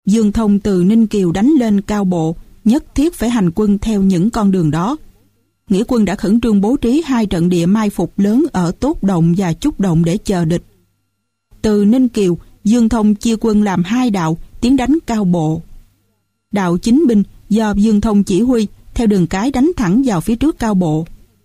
Dương Thông từ Ninh Kiều đánh lên Cao Bộ, nhất thiết phải hành quân theo những con đường đó. Nghĩa quân đã khẩn trương bố trí 2 trận địa mai phục lớn ở Tốt Động và Chúc Động để chờ địch. Từ Ninh Kiều, Dương Thông chia quân làm 2 đạo tiến đánh Cao Bộ. Đạo Chính binh do Dương Thông chỉ huy theo đường cái đánh thẳng vào phía trước Cao Bộ.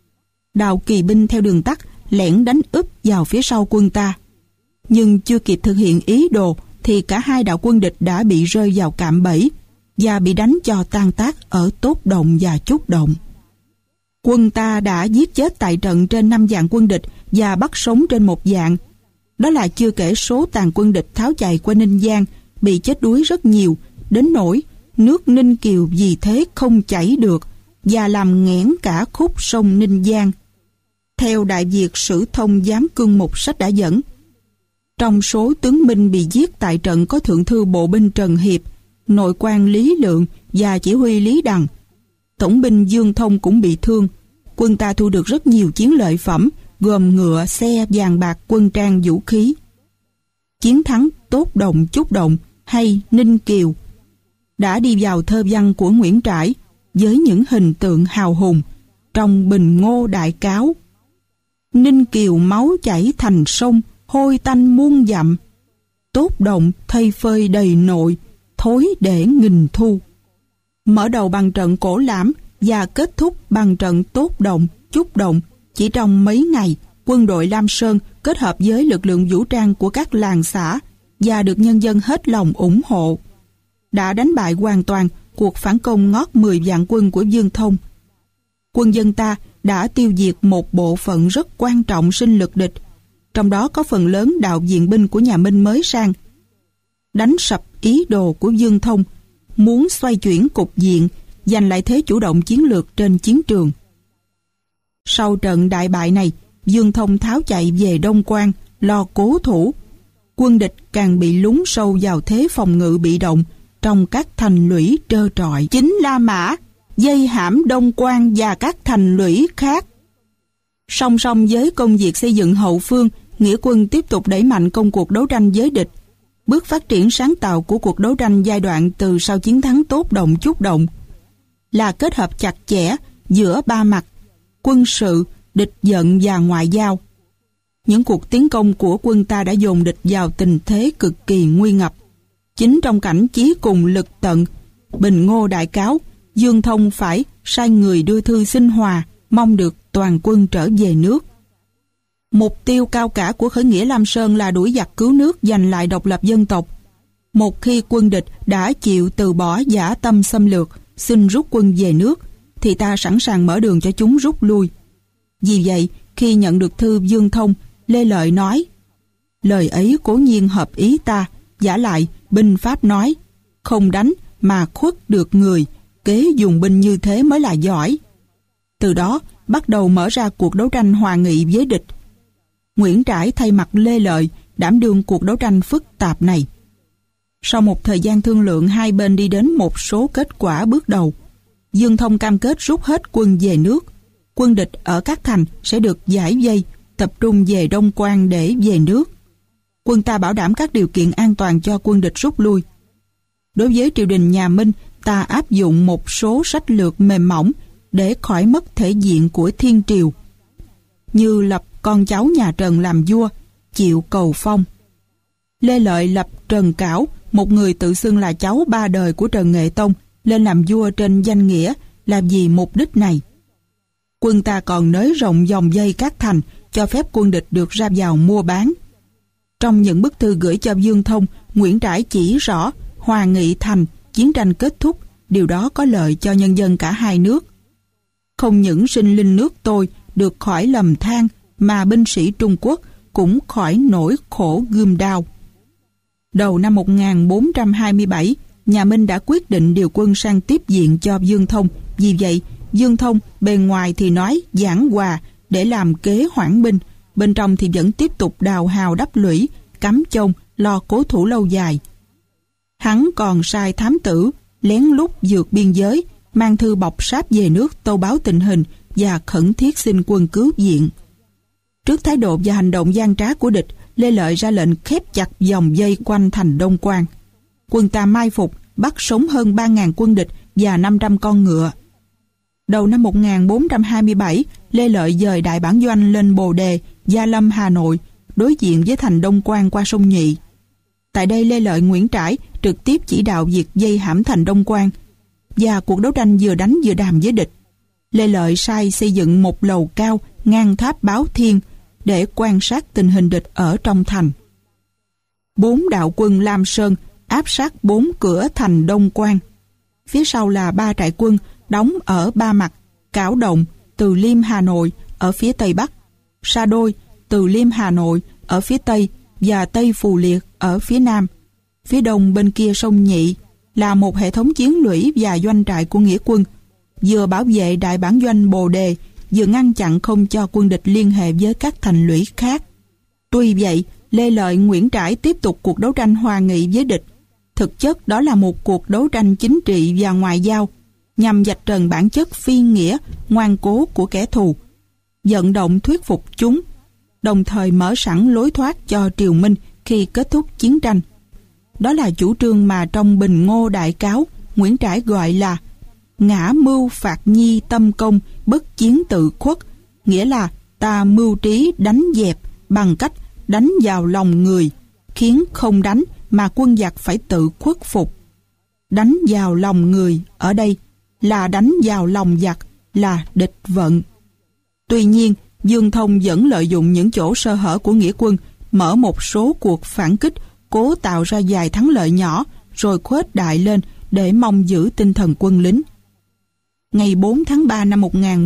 Đạo Kỳ binh theo đường tắt lẻn đánh úp vào phía sau quân ta. Nhưng chưa kịp thực hiện ý đồ thì cả 2 đạo quân địch đã bị rơi vào cạm bẫy và bị đánh cho tan tác ở Tốt Động và Chúc Động. Quân ta đã giết chết tại trận trên 5 vạn quân địch và bắt sống trên 1 vạn. Đó là chưa kể số tàn quân địch tháo chạy qua Ninh Giang, bị chết đuối rất nhiều, đến nỗi nước Ninh Kiều vì thế không chảy được và làm nghẽn cả khúc sông Ninh Giang. Theo Đại Việt Sử Thông Giám Cương Mục sách đã dẫn, trong số tướng binh bị giết tại trận có Thượng thư Bộ binh Trần Hiệp, nội quan Lý Lượng và chỉ huy Lý Đằng. Tổng binh Dương Thông cũng bị thương. Quân ta thu được rất nhiều chiến lợi phẩm, gồm ngựa, xe, vàng bạc, quân trang, vũ khí. Chiến thắng Tốt Động, Chúc Động hay Ninh Kiều đã đi vào thơ văn của Nguyễn Trãi với những hình tượng hào hùng trong Bình Ngô Đại Cáo. Ninh Kiều máu chảy thành sông, hôi tanh muôn dặm. Tốt Động thây phơi đầy nội, thối để nghìn thu. Mở đầu bằng trận Cổ Lãm và kết thúc bằng trận Tốt Động, Chúc Động. Chỉ trong mấy ngày, quân đội Lam Sơn kết hợp với lực lượng vũ trang của các làng xã và được nhân dân hết lòng ủng hộ, đã đánh bại hoàn toàn cuộc phản công ngót 10 vạn quân của Dương Thông. Quân dân ta đã tiêu diệt một bộ phận rất quan trọng sinh lực địch, trong đó có phần lớn đạo viện binh của nhà Minh mới sang, đánh sập ý đồ của Dương Thông, muốn xoay chuyển cục diện, giành lại thế chủ động chiến lược trên chiến trường. Sau trận đại bại này, Dương Thông tháo chạy về Đông Quan, lo cố thủ. Quân địch càng bị lún sâu vào thế phòng ngự bị động trong các thành lũy trơ trọi Chính La Mã, dây hãm Đông Quan và các thành lũy khác. Song song với công việc xây dựng hậu phương, nghĩa quân tiếp tục đẩy mạnh công cuộc đấu tranh với địch. Bước phát triển sáng tạo của cuộc đấu tranh giai đoạn từ sau chiến thắng Tốt Động, Chúc Động là kết hợp chặt chẽ giữa 3 mặt: quân sự, địch vận và ngoại giao. Những cuộc tiến công của quân ta đã dồn địch vào tình thế cực kỳ nguy ngập. Chính trong cảnh chí cùng lực tận, Bình Ngô Đại Cáo, Dương Thông phải sai người đưa thư xin hòa, mong được toàn quân trở về nước. Mục tiêu cao cả của khởi nghĩa Lam Sơn là đuổi giặc cứu nước, giành lại độc lập dân tộc. Một khi quân địch đã chịu từ bỏ dã tâm xâm lược, xin rút quân về nước, thì ta sẵn sàng mở đường cho chúng rút lui. Vì vậy, khi nhận được thư Dương Thông, Lê Lợi nói: lời ấy cố nhiên hợp ý ta, vả lại binh pháp nói, không đánh mà khuất được người, kế dùng binh như thế mới là giỏi. Từ đó bắt đầu mở ra cuộc đấu tranh hòa nghị với địch. Nguyễn Trãi thay mặt Lê Lợi đảm đương cuộc đấu tranh phức tạp này. Sau một thời gian thương lượng, hai bên đi đến một số kết quả bước đầu. Dương Thông cam kết rút hết quân về nước. Quân địch ở các thành sẽ được giải vây, tập trung về Đông Quan để về nước. Quân ta bảo đảm các điều kiện an toàn cho quân địch rút lui. Đối với triều đình nhà Minh, ta áp dụng một số sách lược mềm mỏng để khỏi mất thể diện của thiên triều, như lập con cháu nhà Trần làm vua, chịu cầu phong. Lê Lợi lập Trần Cảo, một người tự xưng là cháu ba đời của Trần Nghệ Tông, lên làm vua trên danh nghĩa, là vì mục đích này. Quân ta còn nới rộng vòng vây các thành, cho phép quân địch được ra vào mua bán. Trong những bức thư gửi cho Dương Thông, Nguyễn Trãi chỉ rõ hòa nghị thành, chiến tranh kết thúc, điều đó có lợi cho nhân dân cả hai nước. Không những sinh linh nước tôi được khỏi lầm than, mà binh sĩ Trung Quốc cũng khỏi nỗi khổ gươm đao. Đầu năm 1427, nhà Minh đã quyết định điều quân sang tiếp diện cho Dương Thông. Vì vậy, Dương Thông bề ngoài thì nói giảng hòa để làm kế hoãn binh, bên trong thì vẫn tiếp tục đào hào đắp lũy, cắm chông, lo cố thủ lâu dài. Hắn còn sai thám tử lén lút vượt biên giới, mang thư bọc sáp về nước tâu báo tình hình và khẩn thiết xin quân cứu viện. Trước thái độ và hành động gian trá của địch, Lê Lợi ra lệnh khép chặt vòng vây quanh thành Đông Quan. quân ta mai phục, bắt sống hơn 3.000 quân địch và 500 con ngựa. Đầu năm 1427, Lê Lợi dời đại bản doanh lên Bồ Đề, Gia Lâm, Hà Nội, đối diện với thành Đông Quan qua sông Nhị. Tại đây Lê Lợi, Nguyễn Trãi trực tiếp chỉ đạo việc vây hãm thành Đông Quan, và cuộc đấu tranh vừa đánh vừa đàm với địch. Lê Lợi sai xây dựng một lầu cao ngang tháp Báo Thiên để quan sát tình hình địch ở trong thành. 4 đạo quân Lam Sơn áp sát 4 cửa thành Đông Quan. Phía sau là 3 trại quân đóng ở Ba Mặt, Cảo Động, Từ Liêm, Hà Nội ở phía Tây Bắc, Sa Đôi, Từ Liêm, Hà Nội ở phía Tây và Tây Phù Liệt ở phía Nam. Phía đông bên kia sông Nhị là một hệ thống chiến lũy và doanh trại của nghĩa quân, vừa bảo vệ đại bản doanh Bồ Đề, vừa ngăn chặn không cho quân địch liên hệ với các thành lũy khác. Tuy vậy, Lê Lợi, Nguyễn Trãi tiếp tục cuộc đấu tranh hòa nghị với địch. Thực chất đó là một cuộc đấu tranh chính trị và ngoại giao, nhằm vạch trần bản chất phi nghĩa, ngoan cố của kẻ thù, vận động thuyết phục chúng, đồng thời mở sẵn lối thoát cho triều Minh khi kết thúc chiến tranh. Đó là chủ trương mà trong Bình Ngô Đại Cáo, Nguyễn Trãi gọi là ngã mưu phạt nhi tâm công, bất chiến tự khuất, nghĩa là ta mưu trí đánh dẹp bằng cách đánh vào lòng người, khiến không đánh mà quân giặc phải tự khuất phục. Đánh vào lòng người ở đây là đánh vào lòng giặc, là địch vận. Tuy nhiên, Dương Thông vẫn lợi dụng những chỗ sơ hở của nghĩa quân, mở một số cuộc phản kích, cố tạo ra vài thắng lợi nhỏ, rồi khuếch đại lên để mong giữ tinh thần quân lính. Ngày 4 tháng 3 năm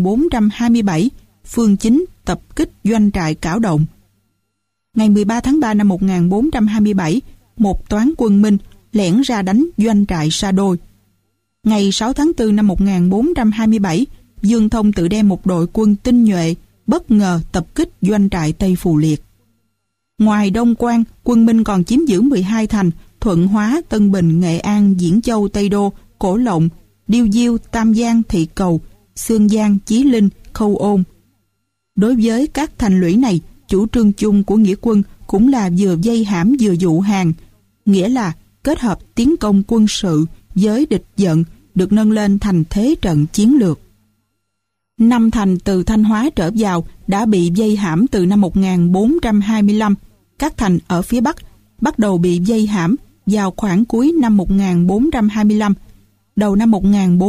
1427, Phương Chính tập kích doanh trại Cảo Động. Ngày 13 tháng 3 năm 1427, một toán quân Minh lẻn ra đánh doanh trại Sa Đôi. Ngày 6 tháng 4 năm 1427, Dương Thông tự đem một đội quân tinh nhuệ bất ngờ tập kích doanh trại Tây Phù Liệt. Ngoài Đông Quan, quân Minh còn chiếm giữ 12 thành: Thuận Hóa, Tân Bình, Nghệ An, Diễn Châu, Tây Đô, Cổ Lộng, Điêu Diêu, Tam Giang, Thị Cầu, Xương Giang, Chí Linh, Khâu Ôn. Đối với các thành lũy này, chủ trương chung của nghĩa quân cũng là vừa vây hãm vừa dụ hàng, nghĩa là kết hợp tiến công quân sự với địch vận, được nâng lên thành thế trận chiến lược. 5 thành từ Thanh Hóa trở vào đã bị vây hãm từ năm 1425. Các thành ở phía Bắc bắt đầu bị vây hãm vào khoảng cuối năm 1425, đầu năm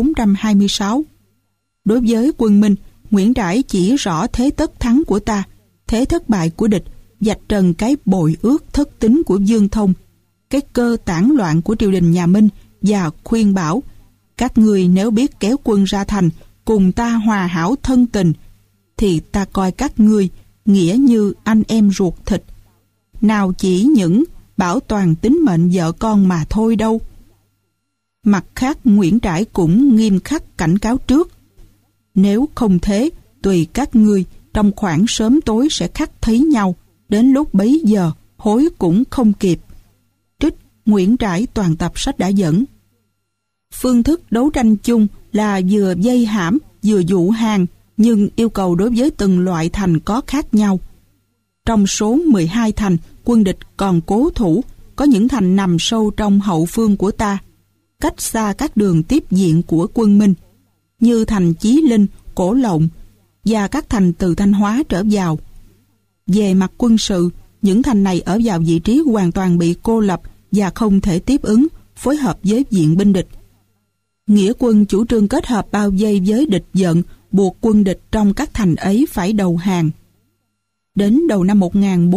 1426. Đối với quân Minh, Nguyễn Trãi chỉ rõ thế tất thắng của ta, thế thất bại của địch, vạch trần cái bội ước thất tín của Dương Thông, cái cơ tản loạn của triều đình nhà Minh, và khuyên bảo các ngươi nếu biết kéo quân ra thành cùng ta hòa hảo thân tình, thì ta coi các ngươi nghĩa như anh em ruột thịt, nào chỉ những bảo toàn tính mệnh vợ con mà thôi đâu. Mặt khác, Nguyễn Trãi cũng nghiêm khắc cảnh cáo trước: nếu không thế, tùy các ngươi trong khoảng sớm tối sẽ khắc thấy nhau, đến lúc bấy giờ hối cũng không kịp. Trích Nguyễn Trãi toàn tập sách đã dẫn. Phương thức đấu tranh chung là vừa vây hãm vừa dụ hàng, nhưng yêu cầu đối với từng loại thành có khác nhau. Trong số 12 thành, quân địch còn cố thủ, có những thành nằm sâu trong hậu phương của ta, cách xa các đường tiếp diện của quân Minh, như thành Chí Linh, Cổ Lộng và các thành từ Thanh Hóa trở vào. Về mặt quân sự, những thành này ở vào vị trí hoàn toàn bị cô lập và không thể tiếp ứng, phối hợp với viện binh địch. Nghĩa quân chủ trương kết hợp bao vây với địch vận, buộc quân địch trong các thành ấy phải đầu hàng. Đến đầu năm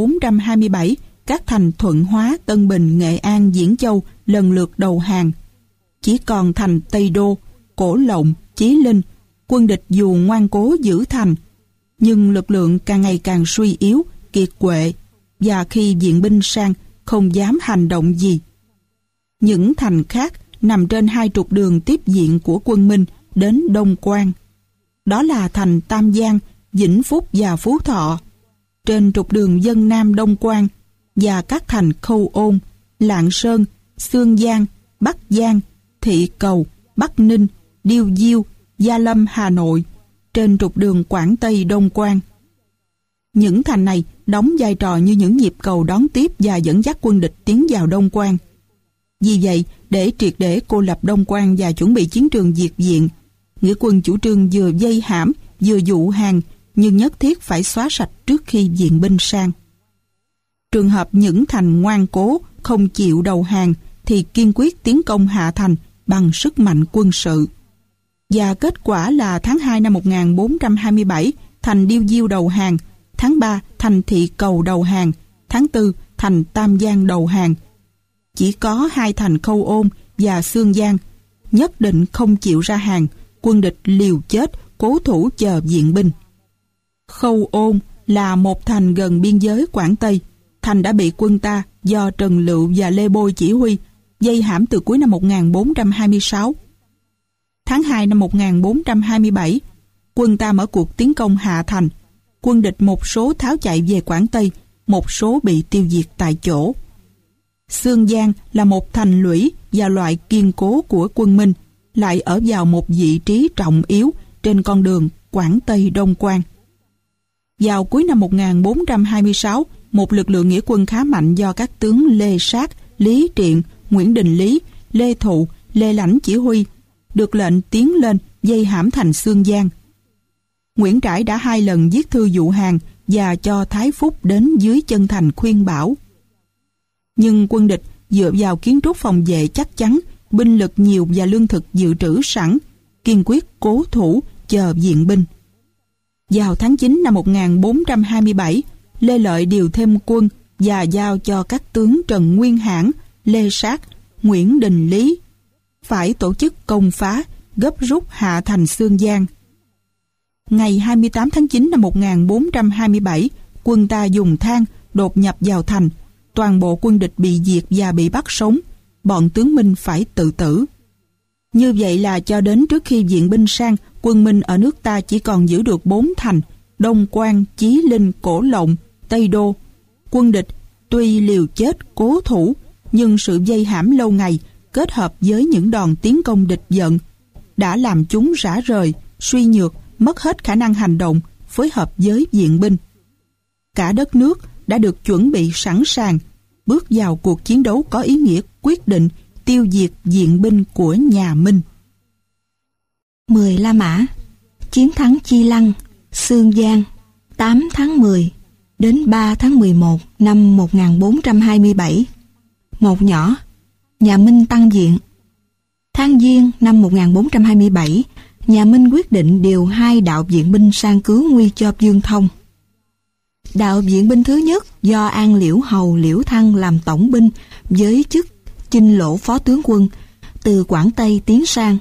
1427, các thành Thuận Hóa, Tân Bình, Nghệ An, Diễn Châu lần lượt đầu hàng. Chỉ còn thành Tây Đô, Cổ Lộng, Chí Linh, quân địch dù ngoan cố giữ thành, nhưng lực lượng càng ngày càng suy yếu, kiệt quệ, và khi viện binh sang không dám hành động gì. Những thành khác nằm trên 2 trục đường tiếp diện của quân Minh đến Đông Quan. Đó là thành Tam Giang, Vĩnh Phúc và Phú Thọ. Trên trục đường Vân Nam Đông Quan và các thành Khâu Ôn, Lạng Sơn, Xương Giang, Bắc Giang, Thị Cầu, Bắc Ninh, Điêu Diêu, Gia Lâm, Hà Nội, trên trục đường Quảng Tây Đông Quan. Những thành này đóng vai trò như những nhịp cầu đón tiếp và dẫn dắt quân địch tiến vào Đông Quan. Vì vậy, để triệt để cô lập Đông Quan và chuẩn bị chiến trường diệt viện, Nghĩa quân chủ trương vừa vây hãm, vừa dụ hàng, nhưng nhất thiết phải xóa sạch trước khi viện binh sang. Trường hợp những thành ngoan cố, không chịu đầu hàng, thì kiên quyết tiến công hạ thành bằng sức mạnh quân sự. Và kết quả là tháng 2 năm 1427, thành Điêu Diêu đầu hàng, tháng 3 thành Thị Cầu đầu hàng, tháng 4 thành Tam Giang đầu hàng. Chỉ có hai thành Khâu Ôn và Xương Giang nhất định không chịu ra hàng, quân địch liều chết cố thủ chờ viện binh. Khâu Ôn là một thành gần biên giới Quảng Tây. Thành đã bị quân ta do Trần Lựu và Lê Bôi chỉ huy vây hãm từ cuối năm 1426. Tháng 2 năm 1427, quân ta mở cuộc tiến công hạ thành. Quân địch một số tháo chạy về Quảng Tây, một số bị tiêu diệt tại chỗ. Xương Giang là một thành lũy và loại kiên cố của quân Minh, lại ở vào một vị trí trọng yếu trên con đường Quảng Tây Đông Quan. Vào cuối năm 1426, một lực lượng nghĩa quân khá mạnh do các tướng Lê Sát, Lý Triện, Nguyễn Đình Lý, Lê Thụ, Lê Lãnh chỉ huy, được lệnh tiến lên vây hãm thành Xương Giang. Nguyễn Trãi đã 2 lần viết thư dụ hàng và cho Thái Phúc đến dưới chân thành khuyên bảo. Nhưng quân địch dựa vào kiến trúc phòng vệ chắc chắn, binh lực nhiều và lương thực dự trữ sẵn, kiên quyết cố thủ chờ viện binh. Vào tháng 9 năm 1427, Lê Lợi điều thêm quân và giao cho các tướng Trần Nguyên Hãn, Lê Sát, Nguyễn Đình Lý phải tổ chức công phá, gấp rút hạ thành Xương Giang. Ngày 28 tháng 9 năm 1427, quân ta dùng thang đột nhập vào thành. Toàn bộ quân địch bị diệt và bị bắt sống. Bọn tướng Minh phải tự tử. Như vậy là cho đến trước khi viện binh sang, quân Minh ở nước ta chỉ còn giữ được 4 thành: Đông Quan, Chí Linh, Cổ Lộng, Tây Đô. Quân địch tuy liều chết cố thủ, nhưng sự vây hãm lâu ngày kết hợp với những đòn tiến công địch giận đã làm chúng rã rời, suy nhược, mất hết khả năng hành động, phối hợp với viện binh. Cả đất nước đã được chuẩn bị sẵn sàng, bước vào cuộc chiến đấu có ý nghĩa quyết định tiêu diệt viện binh của nhà Minh. 10 La Mã, chiến thắng Chi Lăng, Xương Giang, 8 tháng 10 đến 3 tháng 11 năm 1427. Một nhỏ, nhà Minh tăng diện. Tháng Giêng năm 1427, nhà Minh quyết định điều 2 đạo viện binh sang cứu nguy cho Dương Thông. Đạo viện binh thứ nhất do An Liễu Hầu Liễu Thăng làm tổng binh với chức Chinh Lỗ phó tướng quân, từ Quảng Tây tiến sang.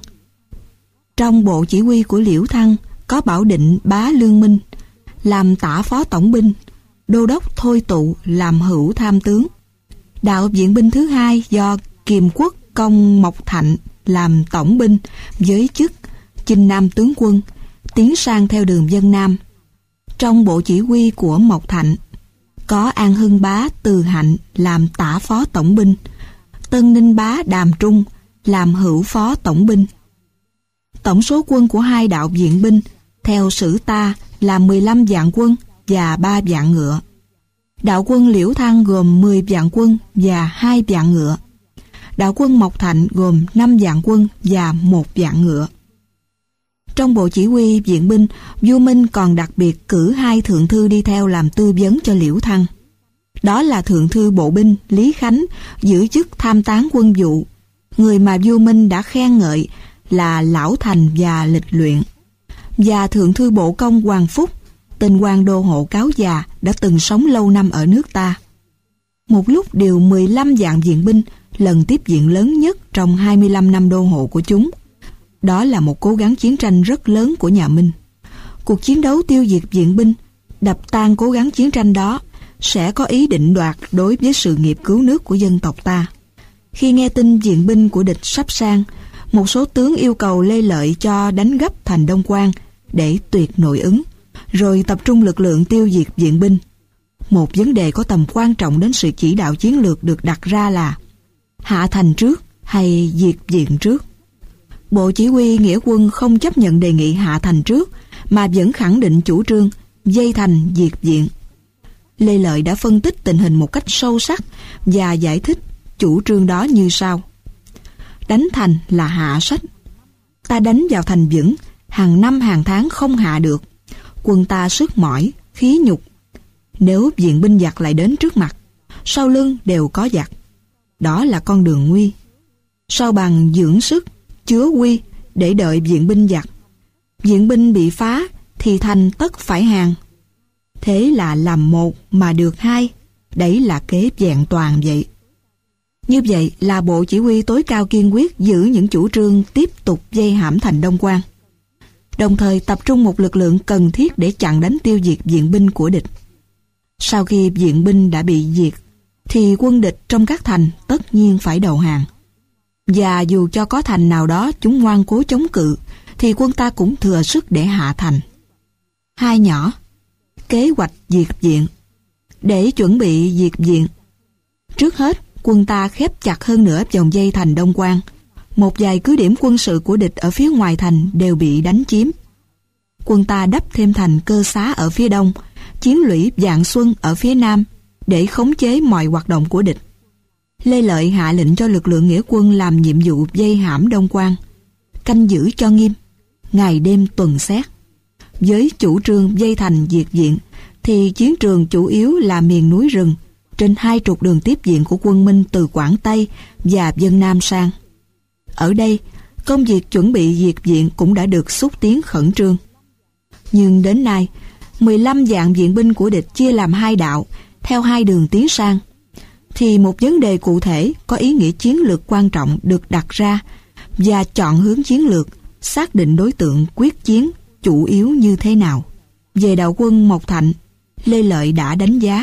Trong bộ chỉ huy của Liễu Thăng có Bảo Định Bá Lương Minh làm tả phó tổng binh, đô đốc Thôi Tụ làm hữu tham tướng. Đạo viện binh thứ hai do Kiềm Quốc Công Mộc Thạnh làm tổng binh với chức Chinh Nam tướng quân, tiến sang theo đường Vân Nam. Trong bộ chỉ huy của Mộc Thạnh có An Hưng Bá Từ Hạnh làm tả phó tổng binh, Tân Ninh Bá Đàm Trung làm hữu phó tổng binh. Tổng số quân của 2 đạo viện binh theo sử ta là 15 vạn quân và 3 vạn ngựa. Đạo quân Liễu Thăng gồm 10 vạn quân và 2 vạn ngựa. Đạo quân Mộc Thạnh gồm 5 vạn quân và 1 vạn ngựa. Trong bộ chỉ huy viện binh, vua Minh còn đặc biệt cử 2 thượng thư đi theo làm tư vấn cho Liễu Thăng. Đó là thượng thư bộ binh Lý Khánh, giữ chức tham tán quân vụ, người mà vua Minh đã khen ngợi là lão thành và lịch luyện, và thượng thư bộ công Hoàng Phúc, tên quan đô hộ cáo già đã từng sống lâu năm ở nước ta. Một lúc điều 15 vạn viện binh, lần tiếp viện lớn nhất trong 25 năm đô hộ của chúng. Đó là một cố gắng chiến tranh rất lớn của nhà Minh. Cuộc chiến đấu tiêu diệt viện binh, đập tan cố gắng chiến tranh đó, sẽ có ý định đoạt đối với sự nghiệp cứu nước của dân tộc ta. Khi nghe tin viện binh của địch sắp sang, một số tướng yêu cầu Lê Lợi cho đánh gấp thành Đông Quan để tuyệt nội ứng, rồi tập trung lực lượng tiêu diệt viện binh. Một vấn đề có tầm quan trọng đến sự chỉ đạo chiến lược được đặt ra là hạ thành trước hay diệt viện trước. Bộ chỉ huy nghĩa quân không chấp nhận đề nghị hạ thành trước, mà vẫn khẳng định chủ trương dây thành diệt viện. Lê Lợi đã phân tích tình hình một cách sâu sắc và giải thích chủ trương đó như sau. đánh thành là hạ sách. Ta đánh vào thành vững, hàng năm hàng tháng không hạ được. Quân ta sức mỏi, khí nhục. Nếu viện binh giặc lại đến trước mặt, sau lưng đều có giặc. Đó là con đường nguy. Sao bằng dưỡng sức, chứa quy để đợi viện binh giặc. Viện binh bị phá thì thành tất phải hàng. Thế là làm một mà được hai. Đấy là kế vẹn toàn vậy. Như vậy là bộ chỉ huy tối cao kiên quyết giữ những chủ trương tiếp tục vây hãm thành Đông Quan, đồng thời tập trung một lực lượng cần thiết để chặn đánh tiêu diệt viện binh của địch. Sau khi viện binh đã bị diệt, thì quân địch trong các thành tất nhiên phải đầu hàng. Và dù cho có thành nào đó chúng ngoan cố chống cự, thì quân ta cũng thừa sức để hạ thành. 2 nhỏ. Kế hoạch diệt viện. Để chuẩn bị diệt viện, trước hết quân ta khép chặt hơn nữa vòng vây thành Đông Quan. Một vài cứ điểm quân sự của địch ở phía ngoài thành đều bị đánh chiếm. Quân ta đắp thêm thành Cơ Xá ở phía đông, chiến lũy Vạn Xuân ở phía nam để khống chế mọi hoạt động của địch. Lê Lợi hạ lệnh cho lực lượng nghĩa quân làm nhiệm vụ vây hãm Đông Quan, canh giữ cho nghiêm, ngày đêm tuần xét. Với chủ trương vây thành diệt viện, thì chiến trường chủ yếu là miền núi rừng, trên 2 trục đường tiếp viện của quân Minh từ Quảng Tây và Vân Nam sang. Ở đây, công việc chuẩn bị diệt viện cũng đã được xúc tiến khẩn trương. Nhưng đến nay, 15 vạn viện binh của địch chia làm 2 đạo, theo 2 đường tiến sang, thì một vấn đề cụ thể có ý nghĩa chiến lược quan trọng được đặt ra, và chọn hướng chiến lược, xác định đối tượng quyết chiến chủ yếu như thế nào. Về đạo quân Mộc Thạnh, Lê Lợi đã đánh giá: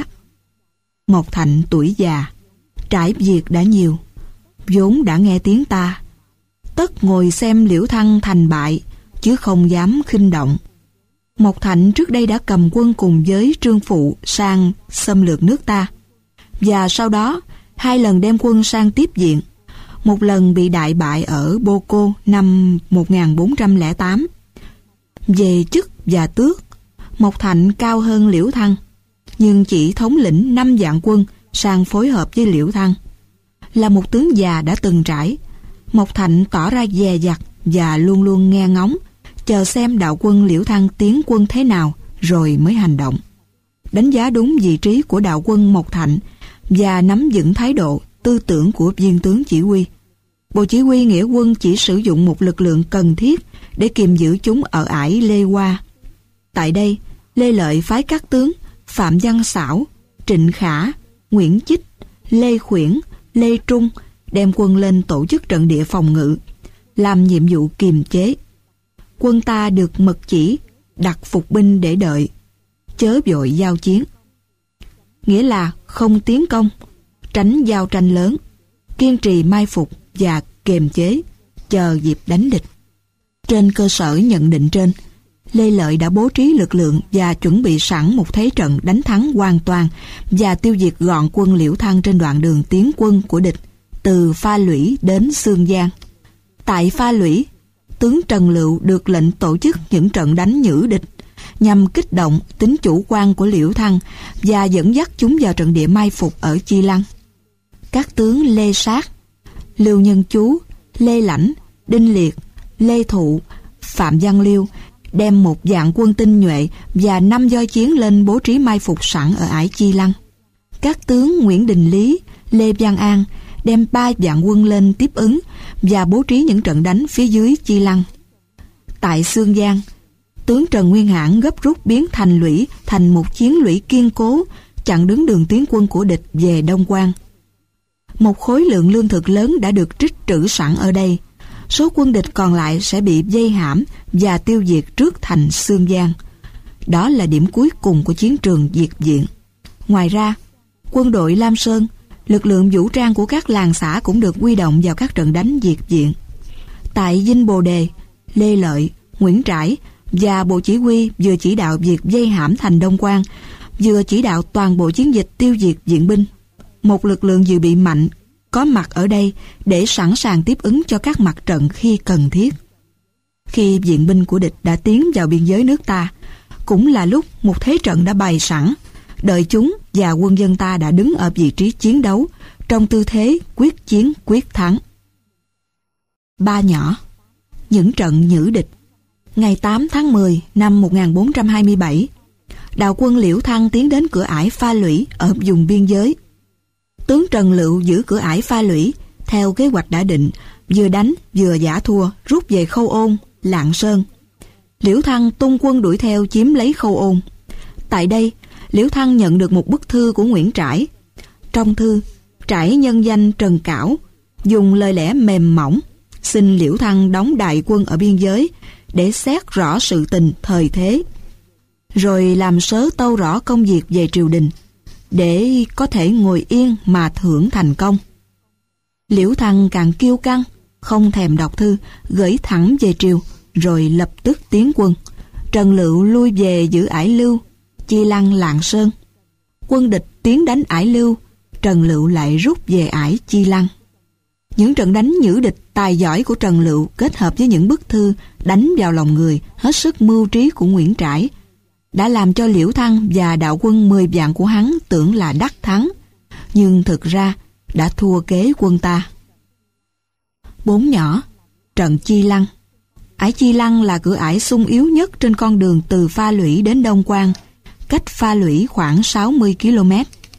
Mộc Thạnh tuổi già, trải việc đã nhiều, vốn đã nghe tiếng ta, tất ngồi xem Liễu Thăng thành bại, chứ không dám khinh động. Mộc Thạnh trước đây đã cầm quân cùng với Trương Phụ sang xâm lược nước ta, và sau đó 2 lần đem quân sang tiếp viện. Một lần bị đại bại ở Bô Cô năm 1408. Về chức và tước, Mộc Thạnh cao hơn Liễu Thăng, nhưng chỉ thống lĩnh 5 vạn quân sang phối hợp với Liễu Thăng. Là một tướng già đã từng trải, Mộc Thạnh tỏ ra dè dặt và luôn luôn nghe ngóng, chờ xem đạo quân Liễu Thăng tiến quân thế nào rồi mới hành động. Đánh giá đúng vị trí của đạo quân Mộc Thạnh và nắm vững thái độ, tư tưởng của viên tướng chỉ huy, Bộ Chỉ huy Nghĩa quân chỉ sử dụng một lực lượng cần thiết để kiềm giữ chúng ở ải Lê Hoa. Tại đây, Lê Lợi phái các tướng Phạm Văn Xảo, Trịnh Khả, Nguyễn Chích, Lê Khuyển, Lê Trung đem quân lên tổ chức trận địa phòng ngự, làm nhiệm vụ kiềm chế. Quân ta được mật chỉ đặt phục binh để đợi, chớ vội giao chiến. Nghĩa là không tiến công, tránh giao tranh lớn, kiên trì mai phục và kiềm chế, chờ dịp đánh địch. Trên cơ sở nhận định trên, Lê Lợi đã bố trí lực lượng và chuẩn bị sẵn một thế trận đánh thắng hoàn toàn và tiêu diệt gọn quân Liễu Thăng trên đoạn đường tiến quân của địch từ Pha Lũy đến Xương Giang. Tại Pha Lũy, tướng Trần Lựu được lệnh tổ chức những trận đánh nhử địch nhằm kích động tính chủ quan của Liễu Thăng và dẫn dắt chúng vào trận địa mai phục ở Chi Lăng. Các tướng Lê Sát, Lưu Nhân Chú, Lê Lãnh, Đinh Liệt, Lê Thụ, Phạm Văn Liêu đem 1 vạn quân tinh nhuệ và 5 voi chiến lên bố trí mai phục sẵn ở ải Chi Lăng. Các tướng Nguyễn Đình Lý, Lê Văn An đem 3 vạn quân lên tiếp ứng và bố trí những trận đánh phía dưới Chi Lăng. Tại Xương Giang, tướng Trần Nguyên Hãn gấp rút biến thành lũy thành một chiến lũy kiên cố, chặn đứng đường tiến quân của địch về Đông Quan. Một khối lượng lương thực lớn đã được trích trữ sẵn ở đây. Số quân địch còn lại sẽ bị vây hãm và tiêu diệt trước thành Xương Giang. Đó là điểm cuối cùng của chiến trường diệt viện. Ngoài ra, quân đội Lam Sơn, lực lượng vũ trang của các làng xã cũng được huy động vào các trận đánh diệt viện. Tại Dinh Bồ Đề, Lê Lợi, Nguyễn Trãi và Bộ Chỉ huy vừa chỉ đạo việc vây hãm thành Đông Quan, vừa chỉ đạo toàn bộ chiến dịch tiêu diệt viện binh. Một lực lượng dự bị mạnh có mặt ở đây để sẵn sàng tiếp ứng cho các mặt trận khi cần thiết. Khi viện binh của địch đã tiến vào biên giới nước ta, cũng là lúc một thế trận đã bày sẵn, đợi chúng và quân dân ta đã đứng ở vị trí chiến đấu trong tư thế quyết chiến quyết thắng. Ba nhỏ. Những trận nhử địch. Ngày 8 tháng 10 năm 1427, đạo quân Liễu Thăng tiến đến cửa ải Pha Lũy ở vùng biên giới. Tướng Trần Lựu giữ cửa ải Pha Lũy theo kế hoạch đã định, vừa đánh vừa giả thua, rút về Khâu Ôn, Lạng Sơn. Liễu Thăng tung quân đuổi theo chiếm lấy Khâu Ôn. Tại đây, Liễu Thăng nhận được một bức thư của Nguyễn Trãi. Trong thư, Trãi nhân danh Trần Cảo, dùng lời lẽ mềm mỏng, xin Liễu Thăng đóng đại quân ở biên giới để xét rõ sự tình thời thế, rồi làm sớ tâu rõ công việc về triều đình, để có thể ngồi yên mà thưởng thành công. Liễu Thăng càng kiêu căng, không thèm đọc thư, gửi thẳng về triều, rồi lập tức tiến quân. Trần Lựu lui về giữ ải Lưu, Chi Lăng, Lạng Sơn. Quân địch tiến đánh ải Lưu, Trần Lựu lại rút về ải Chi Lăng. Những trận đánh nhử địch tài giỏi của Trần Lựu kết hợp với những bức thư đánh vào lòng người hết sức mưu trí của Nguyễn Trãi đã làm cho Liễu Thăng và đạo quân 10 vạn của hắn tưởng là đắc thắng, nhưng thực ra đã thua kế quân ta. Bốn nhỏ. Trận Chi Lăng. Ải Chi Lăng là cửa ải xung yếu nhất trên con đường từ Pha Lũy đến Đông Quan, cách Pha Lũy khoảng 60 km.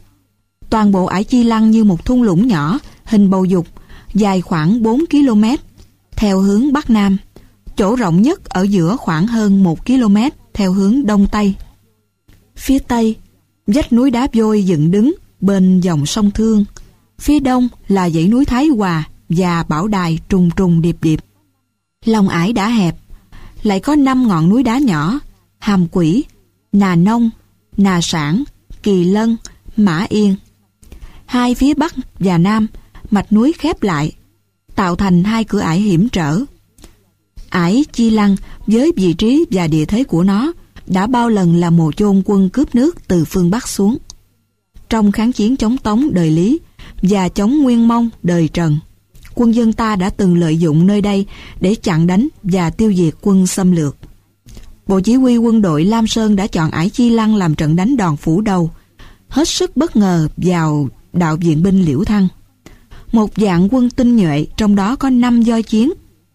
Toàn bộ ải Chi Lăng như một thung lũng nhỏ, hình bầu dục, dài khoảng 4 km, theo hướng Bắc Nam, chỗ rộng nhất ở giữa khoảng hơn 1 km theo hướng Đông Tây. Phía Tây, vách núi đá vôi dựng đứng bên dòng sông Thương. Phía Đông là dãy núi Thái Hòa và Bảo Đài trùng trùng điệp điệp. Lòng ải đã hẹp, lại có 5 ngọn núi đá nhỏ: Hàm Quỷ, Nà Nông, Nà Sản, Kỳ Lân, Mã Yên. Hai phía Bắc và Nam, mạch núi khép lại, tạo thành hai cửa ải hiểm trở. Ải Chi Lăng với vị trí và địa thế của nó đã bao lần là mồ chôn quân cướp nước từ phương Bắc xuống. Trong kháng chiến chống Tống đời Lý và chống Nguyên Mông đời Trần, quân dân ta đã từng lợi dụng nơi đây để chặn đánh và tiêu diệt quân xâm lược. Bộ chỉ huy quân đội Lam Sơn đã chọn ải Chi Lăng làm trận đánh đòn phủ đầu, hết sức bất ngờ vào đạo viện binh Liễu Thăng. 1 vạn quân tinh nhuệ, trong đó có 5 voi chiến,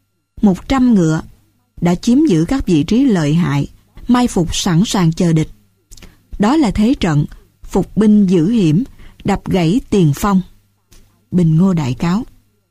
100 ngựa, đã chiếm giữ các vị trí lợi hại, mai phục sẵn sàng chờ địch. Đó là thế trận phục binh giữ hiểm, đập gãy tiền phong. Bình Ngô Đại Cáo.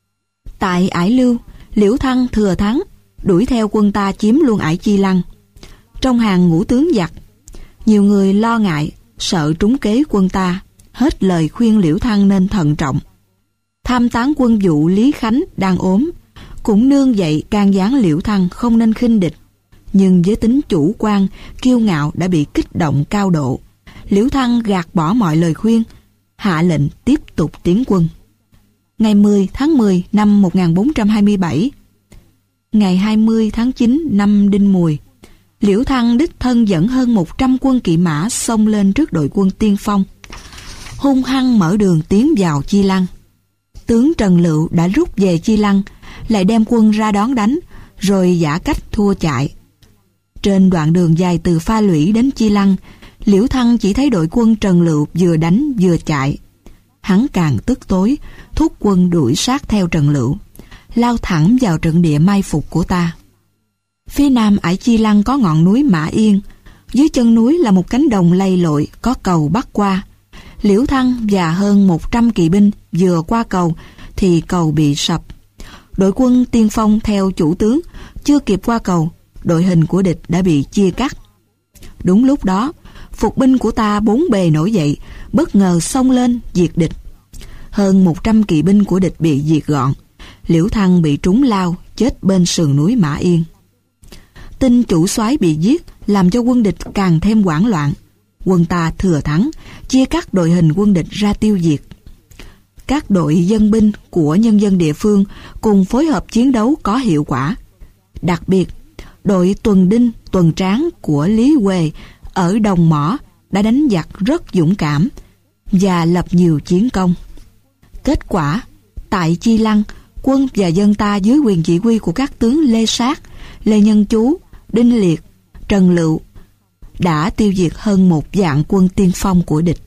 Tại ải Lưu, Liễu Thăng thừa thắng, đuổi theo quân ta chiếm luôn ải Chi Lăng. Trong hàng ngũ tướng giặc, nhiều người lo ngại, sợ trúng kế quân ta, hết lời khuyên Liễu Thăng nên thận trọng. Tham tán quân vụ Lý Khánh đang ốm cũng nương dậy can gián Liễu Thăng không nên khinh địch, nhưng với tính chủ quan, kiêu ngạo đã bị kích động cao độ. Liễu Thăng gạt bỏ mọi lời khuyên, hạ lệnh tiếp tục tiến quân. Ngày 10 tháng 10 năm 1427, ngày 20 tháng 9 năm Đinh Mùi, Liễu Thăng đích thân dẫn hơn 100 quân kỵ mã xông lên trước đội quân tiên phong, hung hăng mở đường tiến vào Chi Lăng. Tướng Trần Lựu đã rút về Chi Lăng, lại đem quân ra đón đánh, rồi giả cách thua chạy. Trên đoạn đường dài từ Pha Lũy đến Chi Lăng, Liễu Thăng chỉ thấy đội quân Trần Lựu vừa đánh vừa chạy. Hắn càng tức tối, thúc quân đuổi sát theo Trần Lựu, lao thẳng vào trận địa mai phục của ta. Phía nam ải Chi Lăng có ngọn núi Mã Yên, dưới chân núi là một cánh đồng lầy lội có cầu bắc qua. Liễu Thăng và hơn 100 kỵ binh vừa qua cầu thì cầu bị sập. Đội quân tiên phong theo chủ tướng chưa kịp qua cầu, đội hình của địch đã bị chia cắt. Đúng lúc đó, phục binh của ta bốn bề nổi dậy, bất ngờ xông lên diệt địch. Hơn 100 kỵ binh của địch bị diệt gọn. Liễu Thăng bị trúng lao, chết bên sườn núi Mã Yên. Tin chủ soái bị giết làm cho quân địch càng thêm hoảng loạn. Quân ta thừa thắng, chia cắt đội hình quân địch ra tiêu diệt. Các đội dân binh của nhân dân địa phương cùng phối hợp chiến đấu có hiệu quả. Đặc biệt, đội tuần đinh, tuần tráng của Lý Huệ ở Đồng Mõ đã đánh giặc rất dũng cảm và lập nhiều chiến công. Kết quả, tại Chi Lăng, quân và dân ta dưới quyền chỉ huy của các tướng Lê Sát, Lê Nhân Chú, Đinh Liệt, Trần Lựu đã tiêu diệt hơn 1 vạn quân tiên phong của địch.